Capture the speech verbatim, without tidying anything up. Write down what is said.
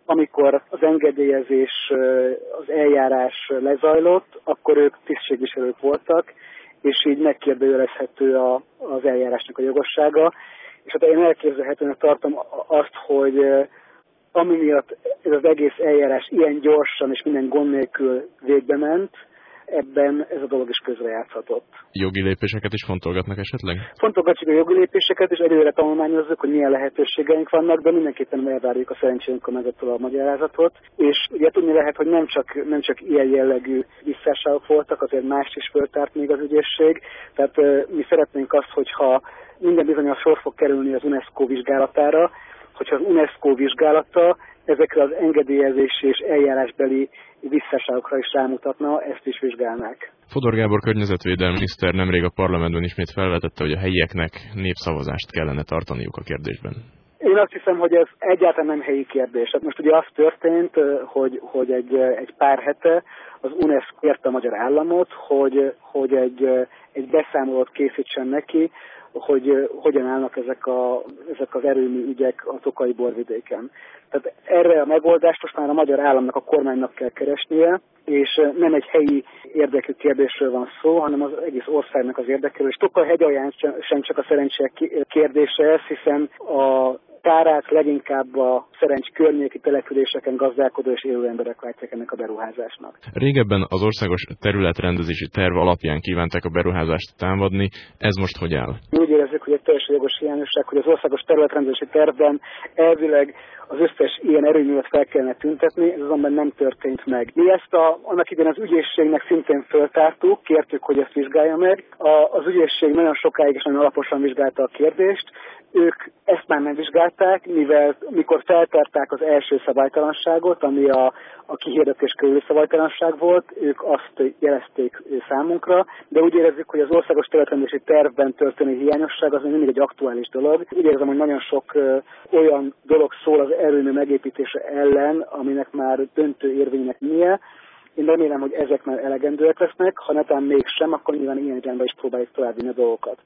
amikor az engedélyezés, az eljárás lezajlott, akkor ők tisztségviselők voltak, és így megkérdőjelezhető a, az eljárásnak a jogossága. És hát én elképzelhetőnek tartom azt, hogy ami miatt ez az egész eljárás ilyen gyorsan és minden gond nélkül végbe ment, ebben ez a dolog is közrejátszhatott. Jogi lépéseket is fontolgatnak esetleg? Fontolgatjuk a jogi lépéseket, és egyelőre tanulmányozzuk, hogy milyen lehetőségeink vannak, de mindenképpen elvárjuk a szerencsés önkormányzattól a magyarázatot. És ugye tudni lehet, hogy nem csak, nem csak ilyen jellegű visszásságok voltak, azért mást is föltárt még az ügyészség. Tehát uh, mi szeretnénk azt, hogyha minden bizonnyos sor fog kerülni az UNESCO vizsgálatára, hogyha az UNESCO vizsgálata ezekre az engedélyezési és eljárásbeli visszásságokra is rámutatna, ezt is vizsgálnák. Fodor Gábor környezetvédelmi miniszter nemrég a parlamentben ismét felvetette, hogy a helyieknek népszavazást kellene tartaniuk a kérdésben. Én azt hiszem, hogy ez egyáltalán nem helyi kérdés. Hát most ugye az történt, hogy, hogy egy, egy pár hete az UNESCO kérte a magyar államot, hogy, hogy egy, egy beszámolót készítsen neki, hogy hogyan állnak ezek, a, ezek az erőmű ügyek a Tokaji borvidéken. Tehát erre a megoldást most már a magyar államnak, a kormánynak kell keresnie, és nem egy helyi érdekű kérdésről van szó, hanem az egész országnak az érdekéről. És Tokaj hegyalján sem csak a szerencse kérdése ez, hiszen a kárát leginkább a Szerencs környéki településeken gazdálkodó és élő emberek látják ennek a beruházásnak. Régebben az országos területrendezési terv alapján kívánták a beruházást támadni, ez most hogy áll? Mi úgy érezzük, hogy egy teljesen jogos hiányosság, hogy az országos területrendezési tervben elvileg az összes ilyen erőművet fel kellene tüntetni, ez azonban nem történt meg. Mi ezt a, annak idején az ügyészségnek szintén föltártuk, kértük, hogy ezt vizsgálja meg. A, az ügyészség nagyon sokáig és nagyon alaposan vizsgálta a kérdést. Ők ezt már nem vizsgálták, mivel mikor feltárták az első szabálytalanságot, ami a, a kihirdetés körüli szabálytalanság volt, ők azt jelezték számunkra, de úgy érezzük, hogy az országos területrendezési tervben történő hiányosság az még mindig egy aktuális dolog. Úgy érzem, hogy nagyon sok ö, olyan dolog szól az erőmű megépítése ellen, aminek már döntő érvénynek milyen. Én remélem, hogy ezek már elegendőek lesznek, ha netán mégsem, akkor nyilván ilyen irányba is próbáljuk továbbvinni a dolgokat.